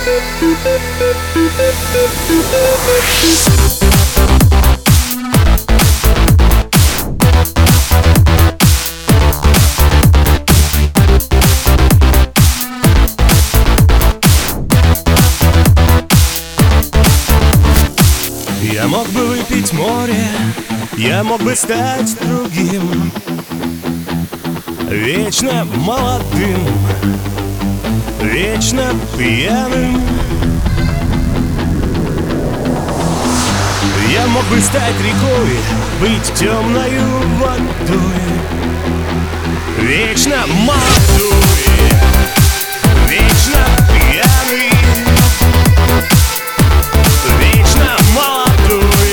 Я мог бы выпить море, я мог бы стать другим, вечно молодым, вечно пьяным. Я мог бы стать рекой, быть темною водой, вечно молодой, вечно пьяный, вечно молодой.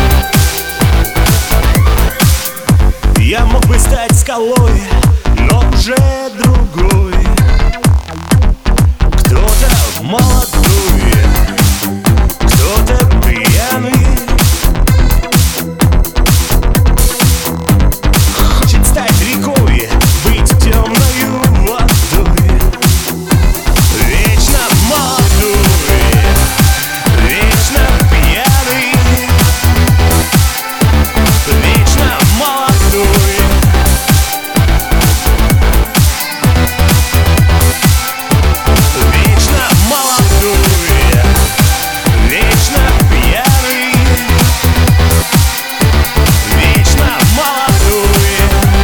Я мог бы стать скалой, но уже другой, кто-то молодой, кто-то пьяный. Хочет стать рекой, быть темною водой, вечно молодой, вечно пьяный, вечно молодой. Вечно молодой, вечно пьяный, вечно молодой.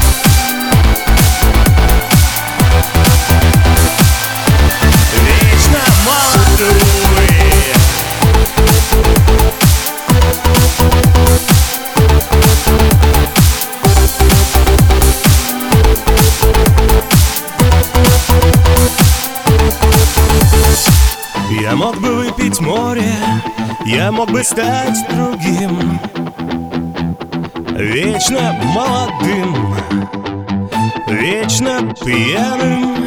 Вечно молодой. Я мог бы выпить море, я мог бы стать другим, вечно молодым, вечно пьяным.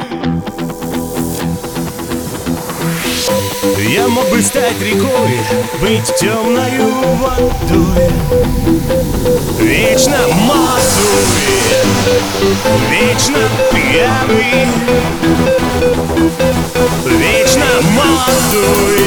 Я мог бы стать рекой, быть темною водой, вечно молодой, вечно пьяный, вечно молодой.